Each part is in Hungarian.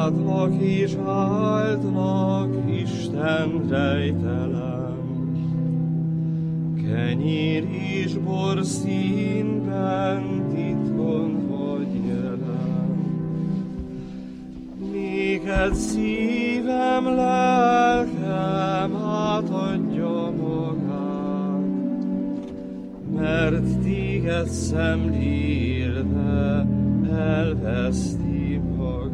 átlak és áldlak, Isten rejtelen. Kenyér és bor színben titkon vagy jelen. Néked szívem, lelkem átadja magát, mert téged szemlélve elveszti magát.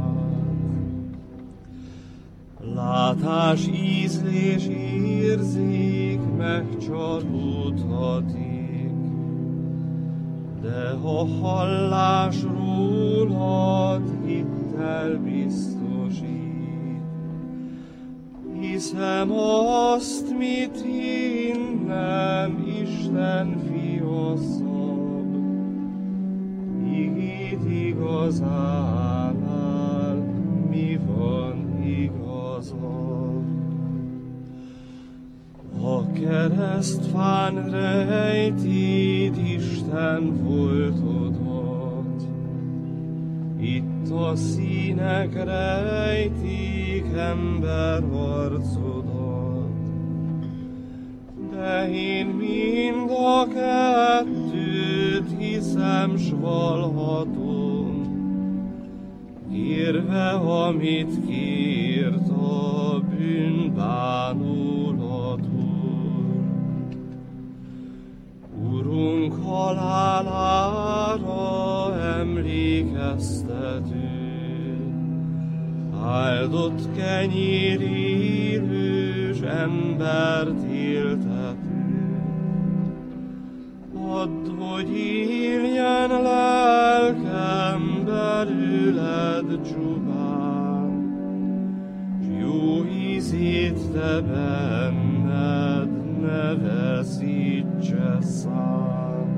Látás, ízlés, érzék megcsalódhatik, de ha hallás rólad hittel biztosít. Hiszem azt, mit hinnem, Isten fia szab, igét igazánál mi van igazabb. A keresztfán rejtéd Isten voltodat, itt a színek rejtik ember arcodat, de én mind a kettőt hiszem, s valhatom, kérve, amit kért a bűnbánólat Úr. Urunk halálára emlékeztető, áldott kenyér élős embert éltető. Add, hogy éljen lelkem belőled csupán, s jó ízét te benned ne veszítse szám.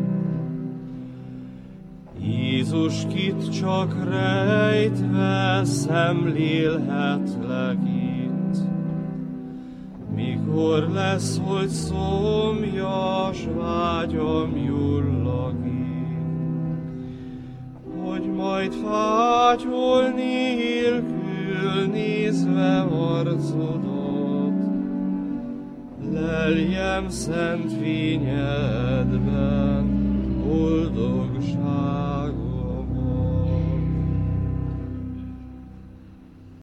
Jézus, kit csak rejtve szemlélhetlek itt, mikor lesz, hogy szomjas vágyam jullagik, hogy majd fátyol nélkül nézve arcodat, leljem szent fényedben boldogság.